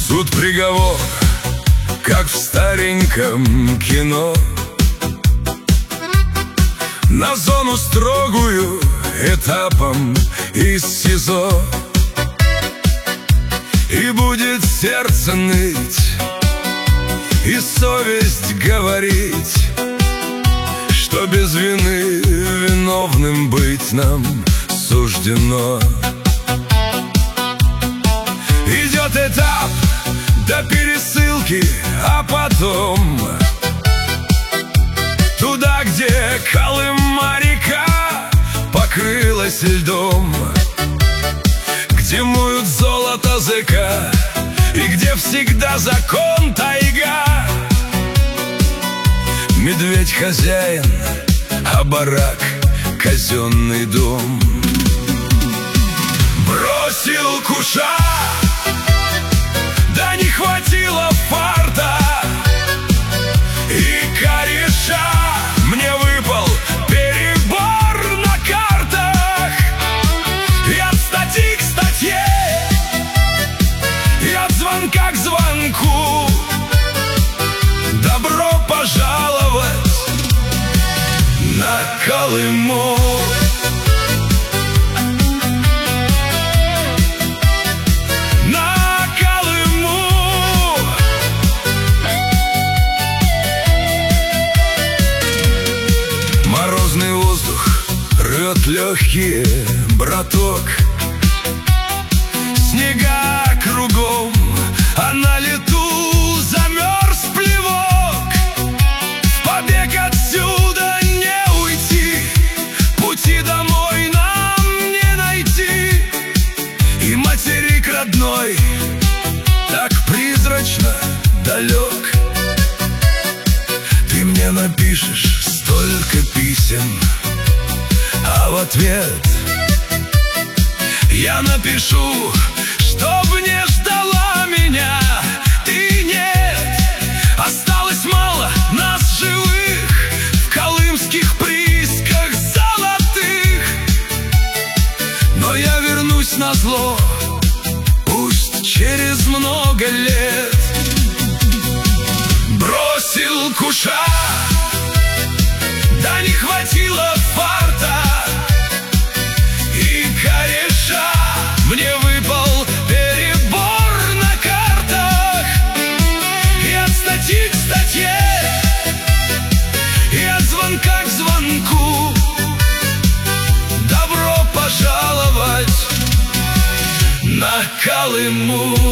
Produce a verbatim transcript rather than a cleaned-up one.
Суд, приговор, как в стареньком кино. На зону строгую этапом из СИЗО. И будет сердце ныть, и совесть говорить, что без вины виновным быть нам суждено. Идет этап до пересылки, а потом туда, где Колыма-река покрылась льдом, где моют золото зэка и где всегда закон тайга. Медведь хозяин, а барак казенный дом. Бросил куша, да не хватило фарта и кореша. Мне выпал перебор на картах, и от статьи к статье, и от звонка к звонку. Добро пожаловать на Колыму. Морозный воздух рвет легкие, браток. Снега кругом, а на лету замерз плевок. В побег отсюда не уйти, пути домой нам не найти. И материк родной так призрачно далек. Ты мне напишешь столько писем, а в ответ я напишу, чтоб не ждала меня ты. Нет, осталось мало нас живых в колымских приисках золотых. Но я вернусь назло, пусть через много лет. Бросил куша, да не хватило фарта и кореша. Мне выпал перебор на картах, и от статьи к статье, и от звонка к звонку. Добро пожаловать на Колыму.